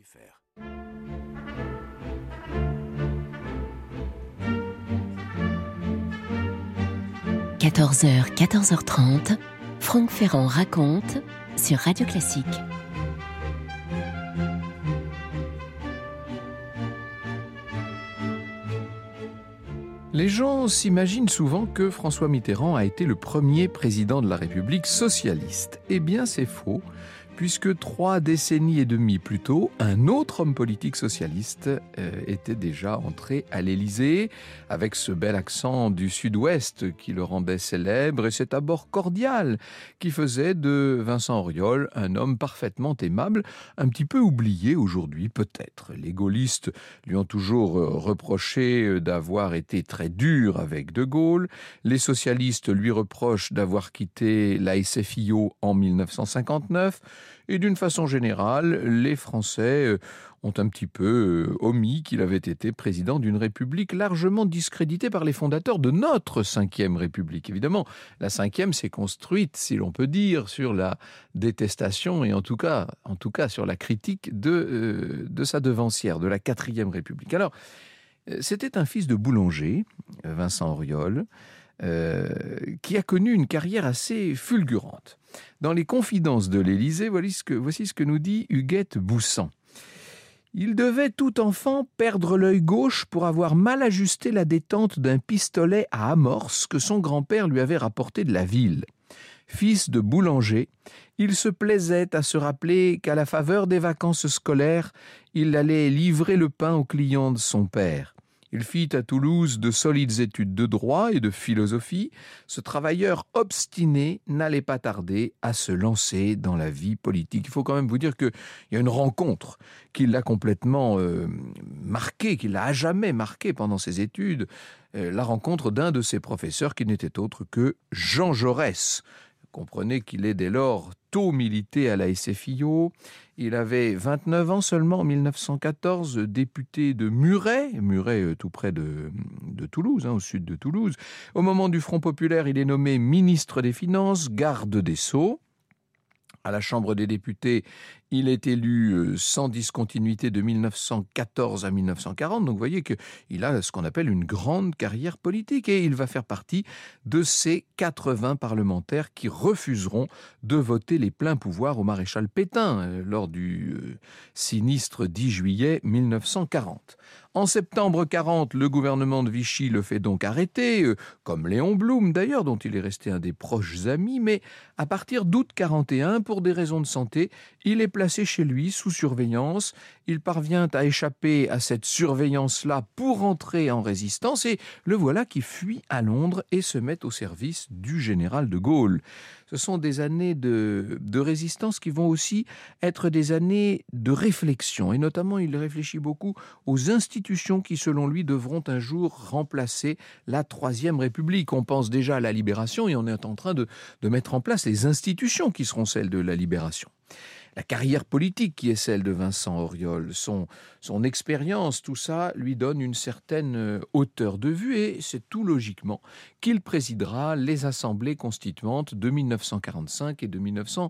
14h, 14h30, Franck Ferrand raconte sur Radio Classique. Les gens s'imaginent souvent que François Mitterrand a été le premier président de la République socialiste. Eh bien, c'est faux, puisque 3 décennies et demie plus tôt, un autre homme politique socialiste était déjà entré à l'Élysée, avec ce bel accent du sud-ouest qui le rendait célèbre, et cet abord cordial qui faisait de Vincent Auriol un homme parfaitement aimable, un petit peu oublié aujourd'hui peut-être. Les gaullistes lui ont toujours reproché d'avoir été très dur avec De Gaulle, les socialistes lui reprochent d'avoir quitté la SFIO en 1959, et d'une façon générale, les Français ont un petit peu omis qu'il avait été président d'une république largement discréditée par les fondateurs de notre 5e République. Évidemment, la 5e s'est construite, si l'on peut dire, sur la détestation et en tout cas sur la critique de sa devancière, de la 4e République. Alors, c'était un fils de boulanger, Vincent Auriol, qui a connu une carrière assez fulgurante. Dans les confidences de l'Élysée, voici ce que nous dit Huguette Boussan. Il devait tout enfant perdre l'œil gauche pour avoir mal ajusté la détente d'un pistolet à amorce que son grand-père lui avait rapporté de la ville. Fils de boulanger, il se plaisait à se rappeler qu'à la faveur des vacances scolaires, il allait livrer le pain aux clients de son père. Il fit à Toulouse de solides études de droit et de philosophie. Ce travailleur obstiné n'allait pas tarder à se lancer dans la vie politique. Il faut quand même vous dire qu'il y a une rencontre qui l'a complètement marqué, qui l'a à jamais marqué pendant ses études. La rencontre d'un de ses professeurs qui n'était autre que Jean Jaurès. Comprenez qu'il est dès lors tôt milité à la SFIO. Il avait 29 ans seulement en 1914, député de Muret tout près de Toulouse, au sud de Toulouse. Au moment du Front populaire, il est nommé ministre des Finances, garde des Sceaux. À la Chambre des députés, il est élu sans discontinuité de 1914 à 1940. Donc vous voyez qu'il a ce qu'on appelle une grande carrière politique et il va faire partie de ces 80 parlementaires qui refuseront de voter les pleins pouvoirs au maréchal Pétain lors du sinistre 10 juillet 1940. En septembre 40, le gouvernement de Vichy le fait donc arrêter, comme Léon Blum d'ailleurs, dont il est resté un des proches amis, mais à partir d'août 41, pour des raisons de santé, il est placé chez lui sous surveillance. Il parvient à échapper à cette surveillance-là pour entrer en résistance et le voilà qui fuit à Londres et se met au service du général de Gaulle. Ce sont des années de résistance qui vont aussi être des années de réflexion. Et notamment, il réfléchit beaucoup aux institutions qui, selon lui, devront un jour remplacer la 3e République. On pense déjà à la Libération et on est en train de mettre en place les institutions qui seront celles de la Libération. La carrière politique qui est celle de Vincent Auriol, son expérience, tout ça lui donne une certaine hauteur de vue et c'est tout logiquement qu'il présidera les assemblées constituantes de 1945 et de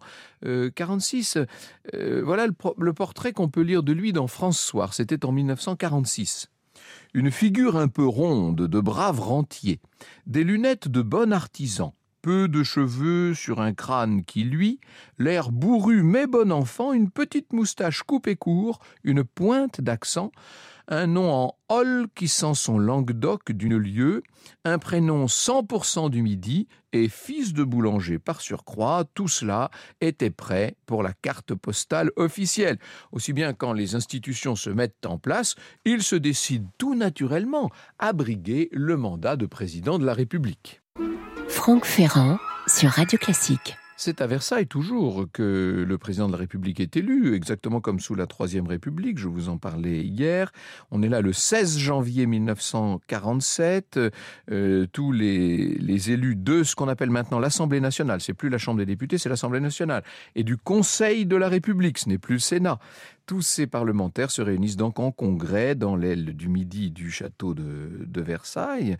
1946. Voilà le portrait qu'on peut lire de lui dans France Soir, c'était en 1946. Une figure un peu ronde, de brave rentier, des lunettes de bon artisan, peu de cheveux sur un crâne qui luit, l'air bourru mais bon enfant, une petite moustache coupée court, une pointe d'accent, un nom en hol qui sent son Languedoc d'une lieue, un prénom 100% du Midi et fils de boulanger par surcroît, tout cela était prêt pour la carte postale officielle. Aussi bien quand les institutions se mettent en place, il se décide tout naturellement à briguer le mandat de président de la République. Franck Ferrand sur Radio Classique. C'est à Versailles toujours que le président de la République est élu, exactement comme sous la 3e République, je vous en parlais hier. On est là le 16 janvier 1947, tous les élus de ce qu'on appelle maintenant l'Assemblée nationale, c'est plus la Chambre des députés, c'est l'Assemblée nationale, et du Conseil de la République, ce n'est plus le Sénat. Tous ces parlementaires se réunissent donc en congrès dans l'aile du Midi du château de Versailles.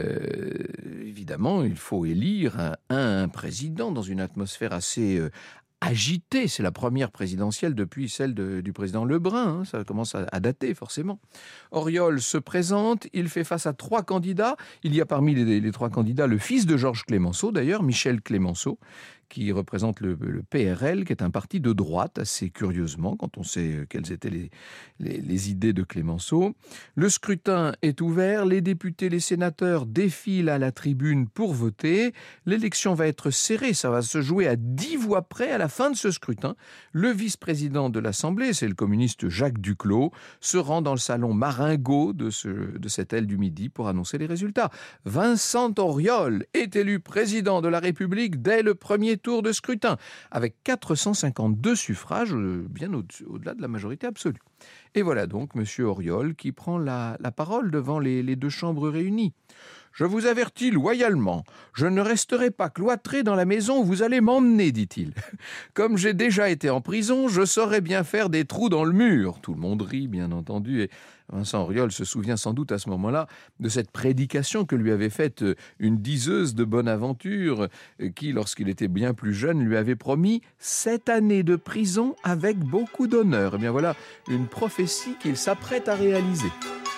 Évidemment, il faut élire un président dans une atmosphère assez agitée. C'est la première présidentielle depuis celle du président Lebrun. Ça commence à dater, forcément. Auriol se présente. Il fait face à 3 candidats. Il y a parmi les 3 candidats le fils de Georges Clemenceau, d'ailleurs, Michel Clemenceau, qui représente le PRL, qui est un parti de droite, assez curieusement, quand on sait quelles étaient les idées de Clemenceau. Le scrutin est ouvert, les députés, les sénateurs défilent à la tribune pour voter. L'élection va être serrée, ça va se jouer à 10 voix près à la fin de ce scrutin. Le vice-président de l'Assemblée, c'est le communiste Jacques Duclos, se rend dans le salon Marengo de cette aile du Midi pour annoncer les résultats. Vincent Auriol est élu président de la République dès le premier tour de scrutin, avec 452 suffrages, bien au-delà de la majorité absolue. Et voilà donc M. Auriol qui prend la parole devant les 2 chambres réunies. « Je vous avertis loyalement, je ne resterai pas cloîtré dans la maison où vous allez m'emmener, dit-il. Comme j'ai déjà été en prison, je saurais bien faire des trous dans le mur. » Tout le monde rit, bien entendu, et Vincent Auriol se souvient sans doute à ce moment-là de cette prédication que lui avait faite une diseuse de bonne aventure qui, lorsqu'il était bien plus jeune, lui avait promis 7 années de prison avec beaucoup d'honneur. Et bien voilà une prophétie qu'il s'apprête à réaliser.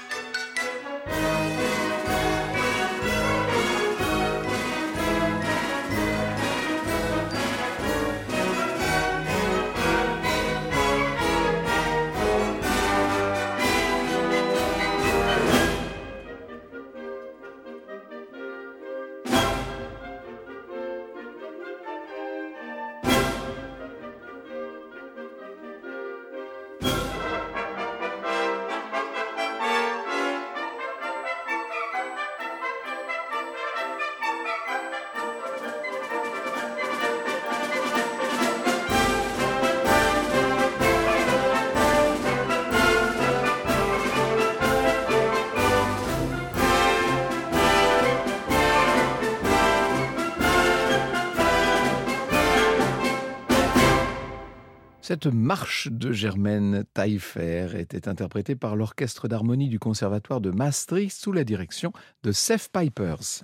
Cette marche de Germaine Taillefer était interprétée par l'Orchestre d'harmonie du Conservatoire de Maastricht sous la direction de Seth Pipers.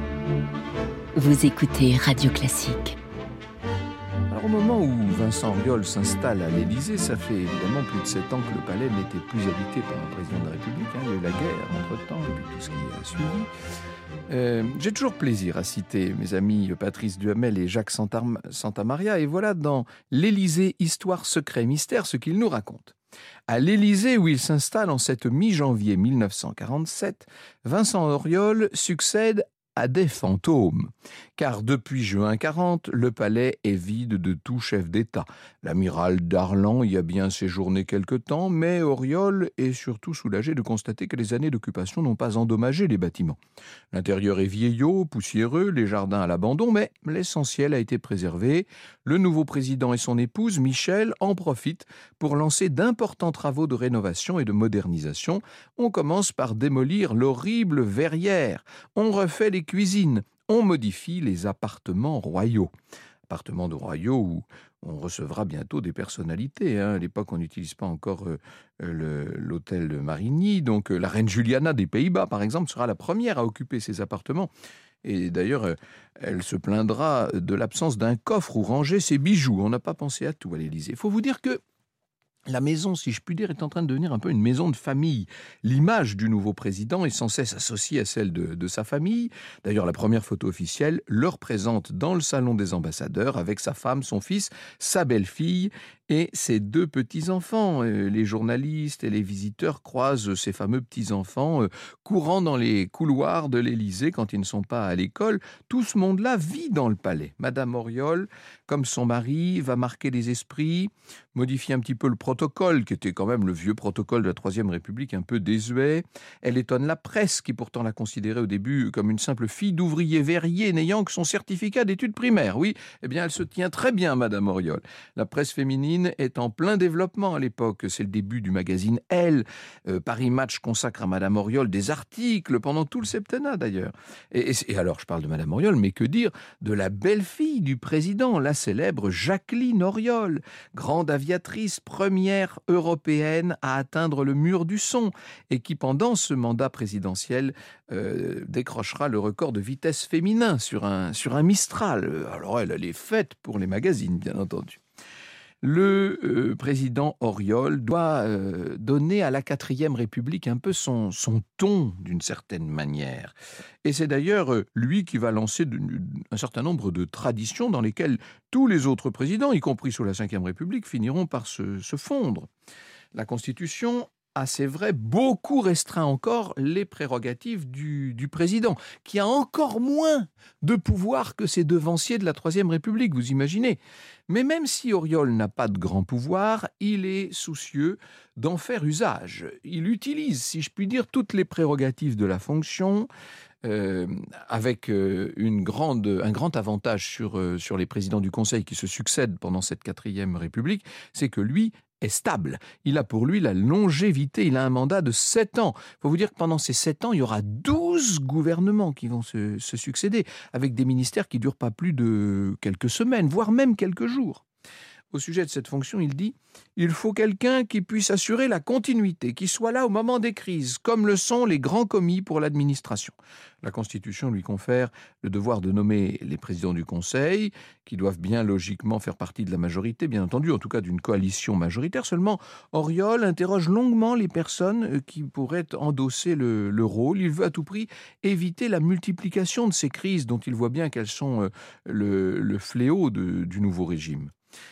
Vous écoutez Radio Classique. Alors au moment où Vincent Auriol s'installe à l'Élysée, ça fait évidemment plus de 7 ans que le palais n'était plus habité par un président de la République. Il y a eu la guerre entre-temps et puis tout ce qui a suivi. J'ai toujours plaisir à citer mes amis Patrice Duhamel et Jacques Santamaria. Et voilà dans l'Élysée, histoire, secret, mystère, ce qu'ils nous racontent. À l'Élysée, où il s'installe en cette mi-janvier 1947, Vincent Auriol succède à des fantômes. Car depuis juin 40, le palais est vide de tout chef d'État. L'amiral Darlan y a bien séjourné quelque temps, mais Auriol est surtout soulagé de constater que les années d'occupation n'ont pas endommagé les bâtiments. L'intérieur est vieillot, poussiéreux, les jardins à l'abandon, mais l'essentiel a été préservé. Le nouveau président et son épouse, Michel, en profitent pour lancer d'importants travaux de rénovation et de modernisation. On commence par démolir l'horrible verrière. On refait les cuisines. On modifie les appartements royaux. Appartements de royaux où on recevra bientôt des personnalités. À l'époque, on n'utilise pas encore l'hôtel de Marigny. Donc, la reine Juliana des Pays-Bas, par exemple, sera la première à occuper ces appartements. Et d'ailleurs, elle se plaindra de l'absence d'un coffre où ranger ses bijoux. On n'a pas pensé à tout à l'Élysée. Il faut vous dire que la maison, si je puis dire, est en train de devenir un peu une maison de famille. L'image du nouveau président est sans cesse associée à celle de sa famille. D'ailleurs, la première photo officielle le représente dans le salon des ambassadeurs avec sa femme, son fils, sa belle-fille et ses 2 petits-enfants. Les journalistes et les visiteurs croisent ces fameux petits-enfants courant dans les couloirs de l'Élysée quand ils ne sont pas à l'école. Tout ce monde-là vit dans le palais. Madame Auriol, comme son mari, va marquer les esprits, modifier un petit peu le protocole, qui était quand même le vieux protocole de la Troisième République, un peu désuet. Elle étonne la presse, qui pourtant l'a considérée au début comme une simple fille d'ouvrier verrier n'ayant que son certificat d'études primaires. Oui, eh bien, elle se tient très bien, Madame Auriol. La presse féminine est en plein développement à l'époque. C'est le début du magazine Elle. Paris Match consacre à Madame Auriol des articles pendant tout le septennat, d'ailleurs. Et alors, je parle de Madame Auriol, mais que dire de la belle-fille du président, la célèbre Jacqueline Auriol, grande aviatrice, première européenne à atteindre le mur du son, et qui, pendant ce mandat présidentiel, décrochera le record de vitesse féminin sur un Mistral. Alors elle est faite pour les magazines, bien entendu. Le président Auriol doit donner à la 4e République un peu son ton d'une certaine manière. Et c'est d'ailleurs lui qui va lancer un certain nombre de traditions dans lesquelles tous les autres présidents, y compris sous la 5e République, finiront par se fondre. La Constitution a, c'est vrai, beaucoup restreint encore les prérogatives du président, qui a encore moins de pouvoir que ses devanciers de la 3e République, vous imaginez. Mais même si Auriol n'a pas de grand pouvoir, il est soucieux d'en faire usage. Il utilise, si je puis dire, toutes les prérogatives de la fonction, avec un grand avantage sur les présidents du Conseil qui se succèdent pendant cette 4e République, c'est que lui est stable. Il a pour lui la longévité, il a un mandat de 7 ans. Il faut vous dire que pendant ces 7 ans, il y aura 12 gouvernements qui vont se succéder, avec des ministères qui ne durent pas plus de quelques semaines, voire même quelques jours. Au sujet de cette fonction, il dit « Il faut quelqu'un qui puisse assurer la continuité, qui soit là au moment des crises, comme le sont les grands commis pour l'administration. » La Constitution lui confère le devoir de nommer les présidents du Conseil, qui doivent bien logiquement faire partie de la majorité, bien entendu, en tout cas d'une coalition majoritaire. Seulement, Auriol interroge longuement les personnes qui pourraient endosser le rôle. Il veut à tout prix éviter la multiplication de ces crises dont il voit bien qu'elles sont le fléau du nouveau régime.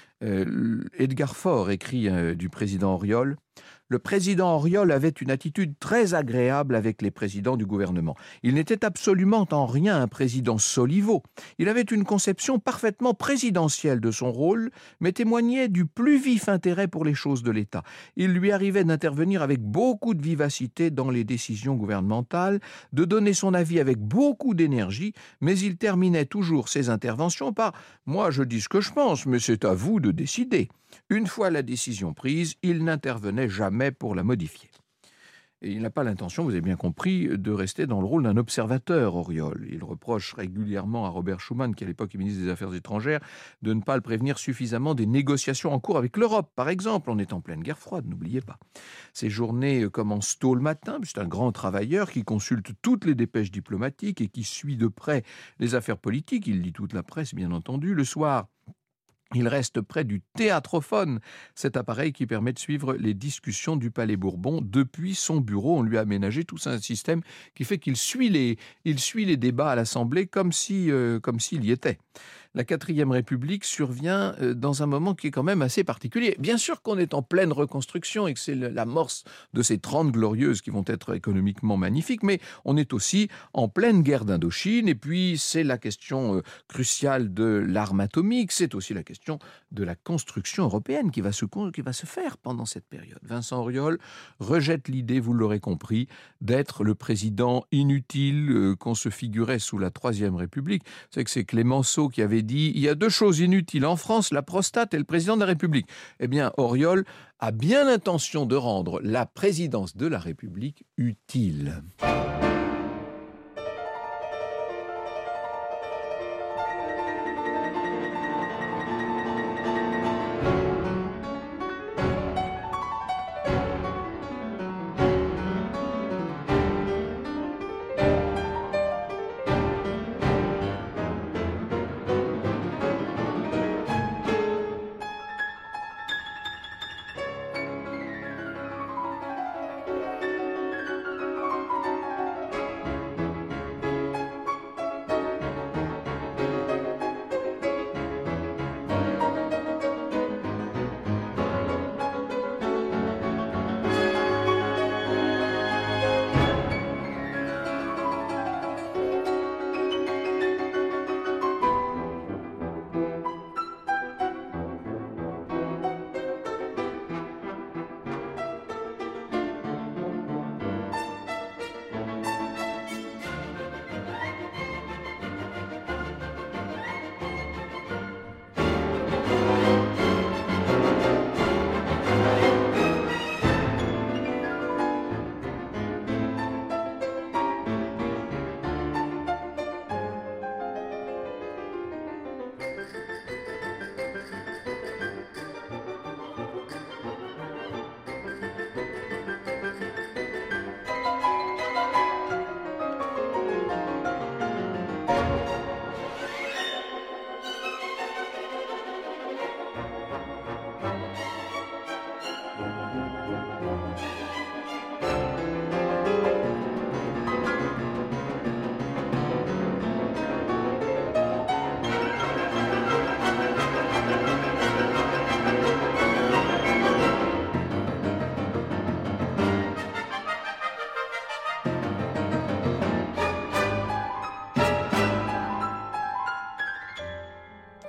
Edgar Faure écrit du président Auriol « Le président Auriol avait une attitude très agréable avec les présidents du gouvernement. Il n'était absolument en rien un président soliveau. Il avait une conception parfaitement présidentielle de son rôle, mais témoignait du plus vif intérêt pour les choses de l'État. Il lui arrivait d'intervenir avec beaucoup de vivacité dans les décisions gouvernementales, de donner son avis avec beaucoup d'énergie, mais il terminait toujours ses interventions par « Moi, je dis ce que je pense, mais c'est à vous de décider ». Une fois la décision prise, il n'intervenait jamais pour la modifier. Et il n'a pas l'intention, vous avez bien compris, de rester dans le rôle d'un observateur, Auriol. Il reproche régulièrement à Robert Schuman, qui à l'époque est ministre des Affaires étrangères, de ne pas le prévenir suffisamment des négociations en cours avec l'Europe, par exemple. On est en pleine guerre froide, n'oubliez pas. Ses journées commencent tôt le matin, c'est un grand travailleur qui consulte toutes les dépêches diplomatiques et qui suit de près les affaires politiques. Il lit toute la presse, bien entendu. Le soir, il reste près du théâtrophone, cet appareil qui permet de suivre les discussions du Palais Bourbon depuis son bureau. On lui a aménagé tout un système qui fait qu'il suit les débats à l'Assemblée comme s'il y était. La 4e République survient dans un moment qui est quand même assez particulier. Bien sûr qu'on est en pleine reconstruction et que c'est l'amorce de ces 30 glorieuses qui vont être économiquement magnifiques, mais on est aussi en pleine guerre d'Indochine, et puis c'est la question cruciale de l'arme atomique, c'est aussi la question de la construction européenne qui va se faire pendant cette période. Vincent Auriol rejette l'idée, vous l'aurez compris, d'être le président inutile qu'on se figurait sous la 3e République. C'est que c'est Clémenceau qui avait dit « Il y a 2 choses inutiles en France, la prostate et le président de la République ». Eh bien, Auriol a bien l'intention de rendre la présidence de la République utile.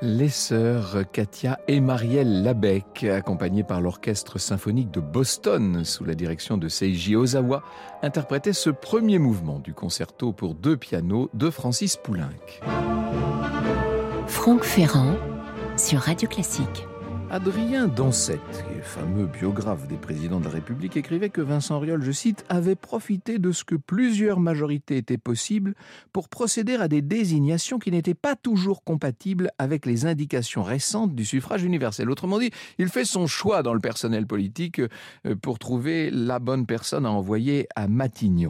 Les sœurs Katia et Marielle Labec, accompagnées par l'Orchestre symphonique de Boston sous la direction de Seiji Ozawa, interprétaient ce premier mouvement du concerto pour 2 pianos de Francis Poulenc. Franck Ferrand sur Radio Classique. Adrien Dansette, fameux biographe des présidents de la République, écrivait que Vincent Auriol, je cite, avait profité de ce que plusieurs majorités étaient possibles pour procéder à des désignations qui n'étaient pas toujours compatibles avec les indications récentes du suffrage universel. Autrement dit, il fait son choix dans le personnel politique pour trouver la bonne personne à envoyer à Matignon.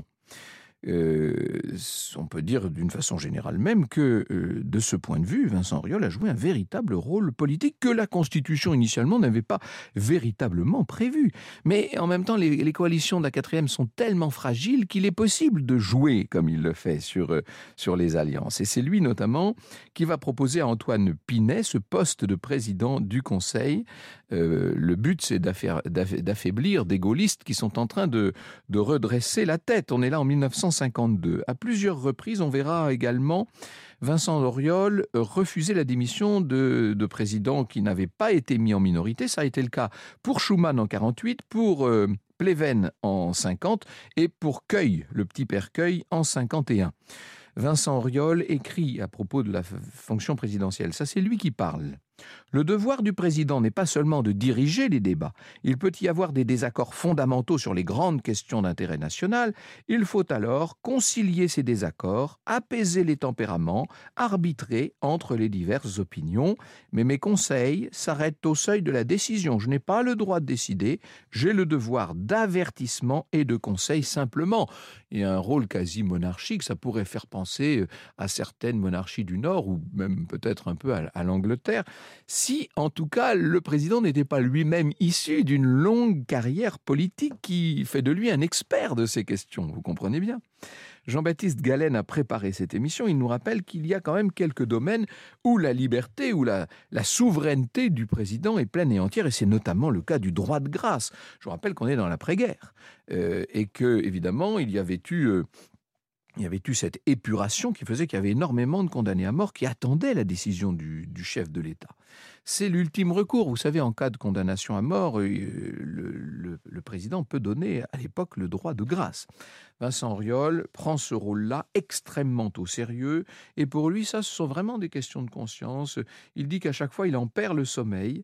On peut dire d'une façon générale même que de ce point de vue, Vincent Auriol a joué un véritable rôle politique que la Constitution initialement n'avait pas véritablement prévu. Mais en même temps, les coalitions de la 4e sont tellement fragiles qu'il est possible de jouer comme il le fait sur les alliances. Et c'est lui notamment qui va proposer à Antoine Pinet ce poste de président du Conseil. Le but, c'est d'affaiblir des gaullistes qui sont en train de redresser la tête. On est là en 1952. À plusieurs reprises, on verra également Vincent Auriol refuser la démission de présidents qui n'avaient pas été mis en minorité. Ça a été le cas pour Schuman en 48, pour Pleven en 50 et pour Queuille, le petit père Queuille, en 51. Vincent Auriol écrit à propos de la fonction présidentielle. Ça, c'est lui qui parle. Le devoir du président n'est pas seulement de diriger les débats. Il peut y avoir des désaccords fondamentaux sur les grandes questions d'intérêt national. Il faut alors concilier ces désaccords, apaiser les tempéraments, arbitrer entre les diverses opinions. Mais mes conseils s'arrêtent au seuil de la décision. Je n'ai pas le droit de décider. J'ai le devoir d'avertissement et de conseil simplement. Il y a un rôle quasi monarchique. Ça pourrait faire penser à certaines monarchies du Nord ou même peut-être un peu à l'Angleterre. Si, en tout cas, le président n'était pas lui-même issu d'une longue carrière politique qui fait de lui un expert de ces questions. Vous comprenez bien ? Jean-Baptiste Galen a préparé cette émission. Il nous rappelle qu'il y a quand même quelques domaines où la liberté, où la souveraineté du président est pleine et entière, et c'est notamment le cas du droit de grâce. Je vous rappelle qu'on est dans l'après-guerre et que, évidemment, il y avait eu cette épuration qui faisait qu'il y avait énormément de condamnés à mort qui attendaient la décision du chef de l'État. C'est l'ultime recours. Vous savez, en cas de condamnation à mort, le président peut donner à l'époque le droit de grâce. Vincent Auriol prend ce rôle-là extrêmement au sérieux et pour lui, ça, ce sont vraiment des questions de conscience. Il dit qu'à chaque fois, il en perd le sommeil.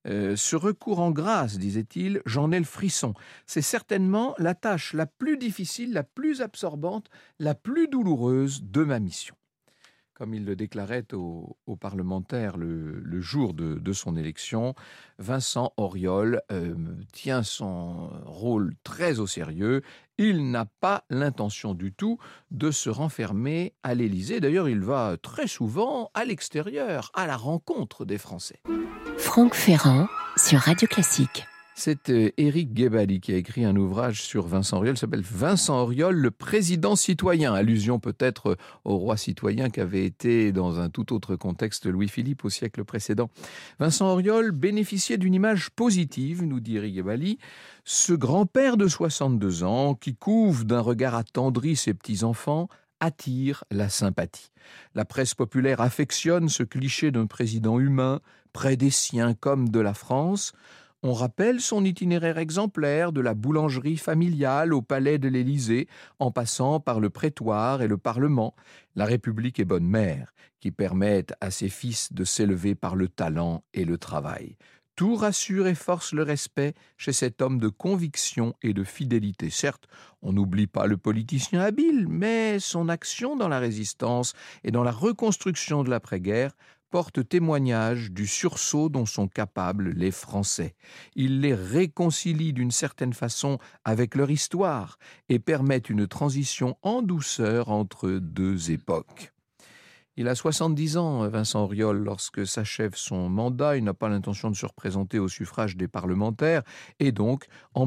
Ce recours en grâce, disait-il, j'en ai le frisson. C'est certainement la tâche la plus difficile, la plus absorbante, la plus douloureuse de ma mission. Comme il le déclarait aux parlementaires le jour de son élection, Vincent Auriol tient son rôle très au sérieux. Il n'a pas l'intention du tout de se renfermer à l'Élysée. D'ailleurs, il va très souvent à l'extérieur, à la rencontre des Français. Franck Ferrand sur Radio Classique. C'est Éric Guébali qui a écrit un ouvrage sur Vincent Auriol, s'appelle Vincent Auriol, le président citoyen. Allusion peut-être au roi citoyen qu'avait été dans un tout autre contexte Louis-Philippe au siècle précédent. Vincent Auriol bénéficiait d'une image positive, nous dit Éric Guébali. Ce grand-père de 62 ans qui couve d'un regard attendri ses petits-enfants attire la sympathie. La presse populaire affectionne ce cliché d'un président humain, près des siens comme de la France. On rappelle son itinéraire exemplaire de la boulangerie familiale au palais de l'Élysée, en passant par le prétoire et le Parlement. La République est bonne mère, qui permettent à ses fils de s'élever par le talent et le travail. Tout rassure et force le respect chez cet homme de conviction et de fidélité. Certes, on n'oublie pas le politicien habile, mais son action dans la résistance et dans la reconstruction de l'après-guerre porte témoignage du sursaut dont sont capables les Français. Il les réconcilie d'une certaine façon avec leur histoire et permet une transition en douceur entre deux époques. Il a 70 ans, Vincent Auriol, lorsque s'achève son mandat. Il n'a pas l'intention de se représenter au suffrage des parlementaires. Et donc, en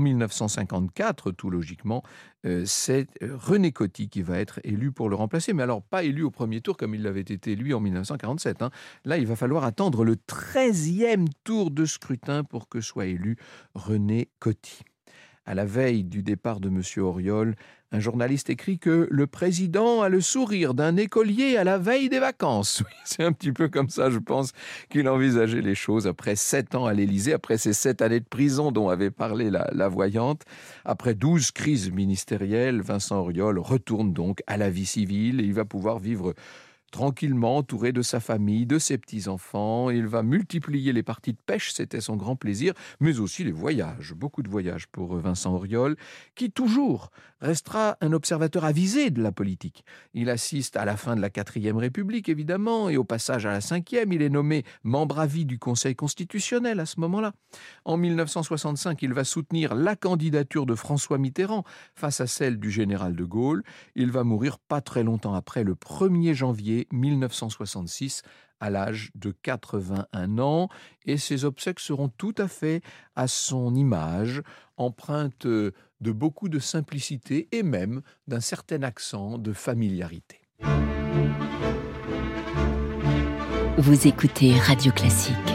1954, tout logiquement, c'est René Coty qui va être élu pour le remplacer. Mais alors, pas élu au premier tour comme il l'avait été lui en 1947. Là, il va falloir attendre le 13e tour de scrutin pour que soit élu René Coty. À la veille du départ de M. Auriol, un journaliste écrit que le président a le sourire d'un écolier à la veille des vacances. Oui, c'est un petit peu comme ça, je pense, qu'il envisageait les choses après 7 ans à l'Élysée, après ces 7 années de prison dont avait parlé la voyante. Après 12 crises ministérielles, Vincent Auriol retourne donc à la vie civile et il va pouvoir vivre tranquillement, entouré de sa famille, de ses petits-enfants. Il va multiplier les parties de pêche, c'était son grand plaisir, mais aussi les voyages, beaucoup de voyages pour Vincent Auriol, qui toujours restera un observateur avisé de la politique. Il assiste à la fin de la 4e République, évidemment, et au passage à la 5e. Il est nommé membre à vie du Conseil constitutionnel à ce moment-là. En 1965, il va soutenir la candidature de François Mitterrand face à celle du général de Gaulle. Il va mourir pas très longtemps après, le 1er janvier 1966, à l'âge de 81 ans. Et ses obsèques seront tout à fait à son image, empreintes de beaucoup de simplicité et même d'un certain accent de familiarité. Vous écoutez Radio Classique.